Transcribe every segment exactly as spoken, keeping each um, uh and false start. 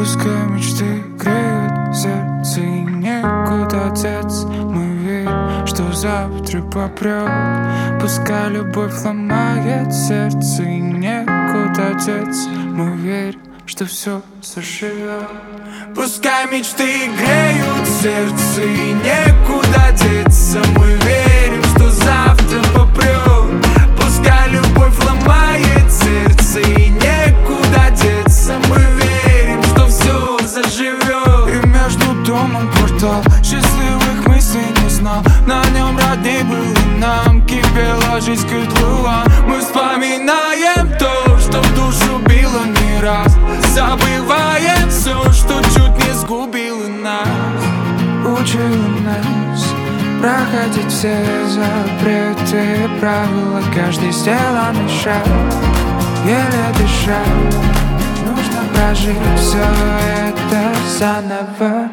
Пускай мечты греют сердце и некуда деться. Мы верим, что завтра попрет. Пускай любовь ломает сердце и некуда деться. Мы верим, что все заживет. Пускай мечты греют сердце и некуда деться. Мы верим, что завтра попрет. Пускай любовь ломает сердце и некуда деться. Мы верим, что все заживет. И между домом квартал счастливых мыслей не знал. На нем родней было нам, кипела жизнь котла. Мы вспоминаем то, что в душу било не раз. Забываем все, что чуть не сгубило нас. Учила нас проходить все запреты и правила. Каждый сделанный шаг, еле дыша. Нужно прожить все это заново.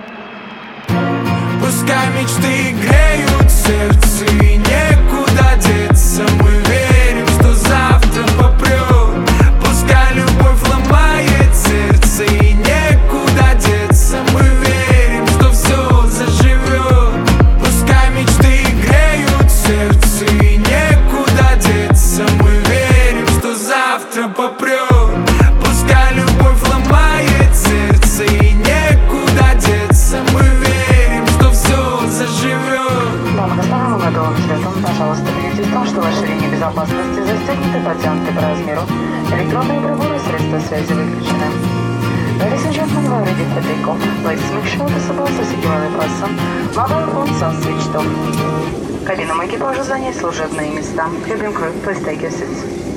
Пускай мечты греют сердце и некуда деться. Мы верим, что завтра попрет. Пускай любовь ломает сердце и некуда деться. Мы верим, что все заживет. Пускай мечты греют сердце и некуда деться. Мы верим, что завтра попрет. Пускай любовь ломает сердце и некуда деться. Мы верим, что все заживет. Дамы и господа, мы готовы к взлету. Пожалуйста, убедитесь в том, что ваши ремни безопасности застегнуты, подтянуты по размеру. Электронные приборы и средства связи выключены. Ladies and gentlemen, we are ready for takeoff. Please make sure the seatbelts are securely fastened. Mobile phones are switched off. Кабинам экипажа занять служебные места. Cabin crew, please take your seats.